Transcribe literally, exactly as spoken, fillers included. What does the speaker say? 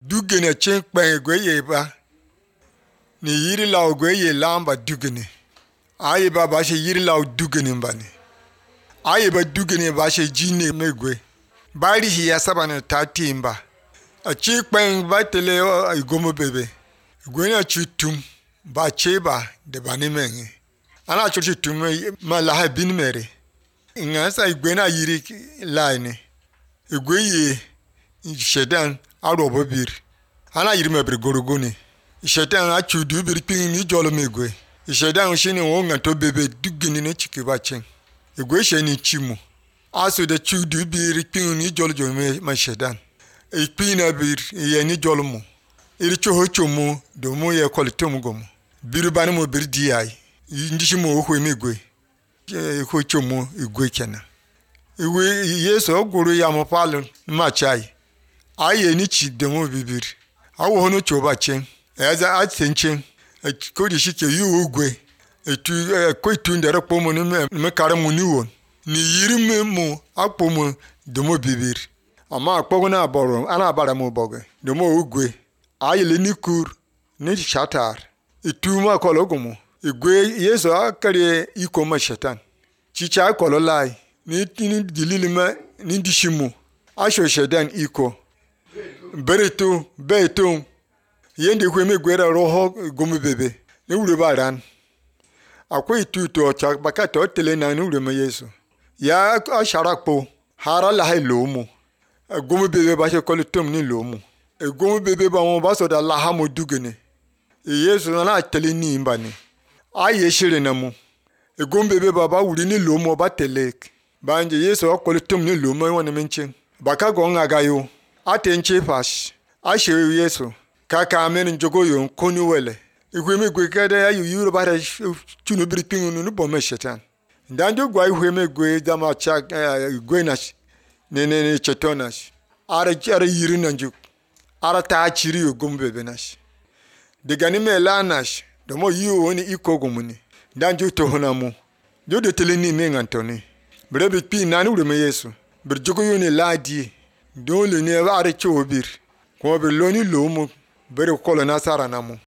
Dugene chen kpen gweye ba ni yiri law gweye lamba dugene aye ba ba she yiri law dugene bani aye ba dugene ba she jine megwe bari hi ya sabana tatimba a chi kpen ba tele igomo bebe gwenya chutum ba cheba de bani mengi ana chutum ma la ha bin mere ngasa igwena yiri line igweye shedan arobo bir ana yiri mebre gorogoni shedan a chudu bir pin ni jolo megwe shedan shini wonga to bebe dugini ne chikiba chen igwe sheni chimu aso de chudu bir pin ni jolo jolo ma shedan e pina bir ye ni jolo mu iri choho chomu do mu ye kolitomu gomu bir bani mo bir diai ndishi mo ho megwe e ho chomu igwe kena igwe yeso guru ya mo palu ma chai aye ni chi demo bibir awo hono choba chen eza atsenchen ko di shike yu ogwe etu ko itu ndere pomo ni me kare mu ni won ni yiri me mu apomo demo bibir ama akpogo na aboro ana abara mu boge demo ogwe aye le ni kur ni shatar itu ma kologomo igwe yeso akare iko ma shetan chicha kololai ni ni dililima ni dishimu asho shedan iko bereto beto yende kweme gwera roho gomu bebe ne wure baran akwai tuto cha bakata tele na ne wure ma yesu ya asharakpo hara la helomu gomu bebe ba she kolitom ni lomu e gomu bebe ba won ba so da la ha mo dugene e yesu na tele ni mbani aye shire na mu e gomu bebe ba ba wure ni lomu ba tele banje yesu kolitom ni lomu won menchen baka go ngagayo atenche pash ashe yesu kaka amen jogoyo konu wele ihweme gwe kede ya yuro bare chunu bripingu nu bome shetan ndanjo gwa ihweme gwe dama cha gwe nash ne ne ne chetonash ara ara yiri nanju ara ta chiri ogombe benash de ganime lanash domo yiwo woni ikogomuni ndanjo to honamu jodo teleni mengantoni brebi pi nanu reme yesu bir jogoyo ne ladi dole ne ba are chobir ko be loni lomo bere kolo nasara namu